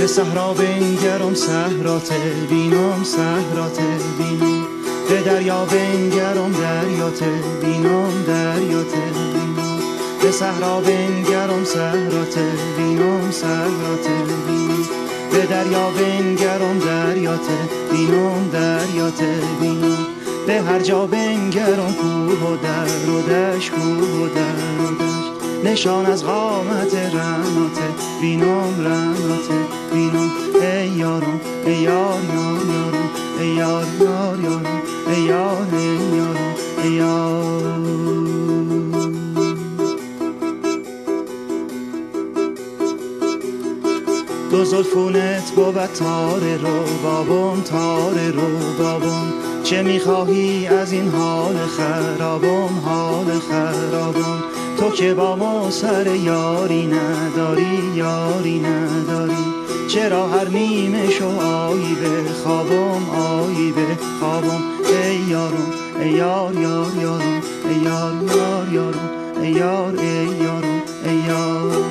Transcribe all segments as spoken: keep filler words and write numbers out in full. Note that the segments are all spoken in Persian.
به صحرا بنگرم صحرات بینم صحرات بینم، به دریا بنگرم دریات بینم دریات بینم، به صحرا بنگرم صحرات بینم صحرات بینم، به دریا بنگرم دریات بینم دریات بینم، به هر جا بنگرم کوه و در و دشت کوه و در و دشت، نشان از قامت رنات بینم رنات بینم. ای یارم ای یار یار یارم، ای یار یار یارم، ای یار ای یارم ای یار. دو زلفونت بود تار رو بابم تار رو بابم، چه میخواهی از این حال خرابم حال خرابم، تو که با ما سر یاری نداری یاری نداری، چرا هر نیمه شو آیی به خوابم آیی به خوابم. ای یارم ای یار یار یارم، ای یار یار یارم، ای یار ای یارم ای یار.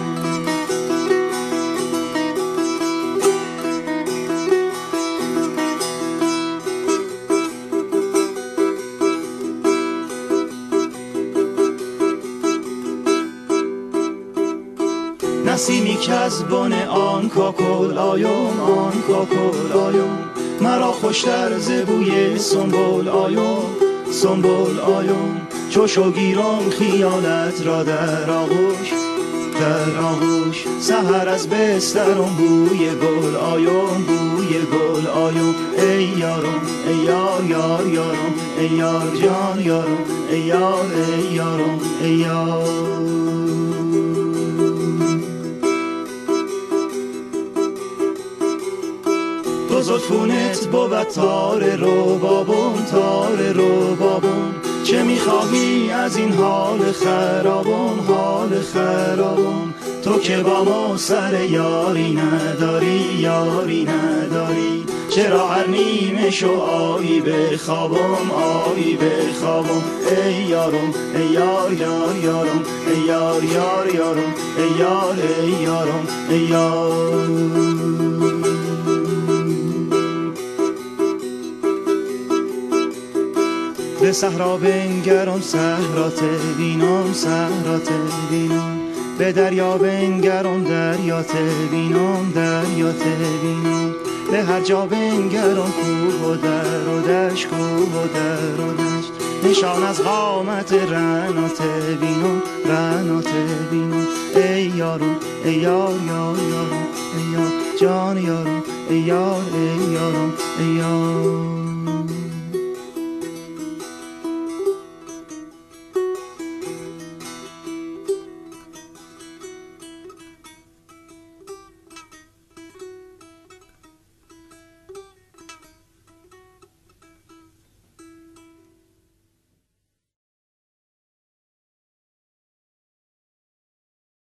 نسیمی که از بن آن کاکل آیم آن کاکل آیم، مرا خوشتر ز بوی سنبل آیم سنبل آیم، چو شو گیرم خیالت را در آغوش در آغوش، سحر از بسترم بوی گل آیم بوی گل آیم. ای یارم ای یار یار یارم، ای یار جان یارم، ای یار ای یارم ای یار. دو زلفونت بود تار رو بابم تار رو بابم، چه میخواهی از این حال خرابم حال خرابم، تو که با ما سر یاری نداری یاری نداری، چرا هر نیمه شو آیی به خوابم آیی به خوابم. ای یارم ای یار یار یارم، ای یار یار یارم، ای یار ای یارم ای یار. به صحرا بنگرم صحرات بینم صحرات بینم، به دریا بنگرم دریات بینم دریات بینم، به هر جا بنگرم کوه و در و دشت کوه و در و دشت، نشان از قامت رنات بینم رنات بینم. ای یارم ای یار یار یارم، ای یار جان یارم، ای یار ای یارم ای یار.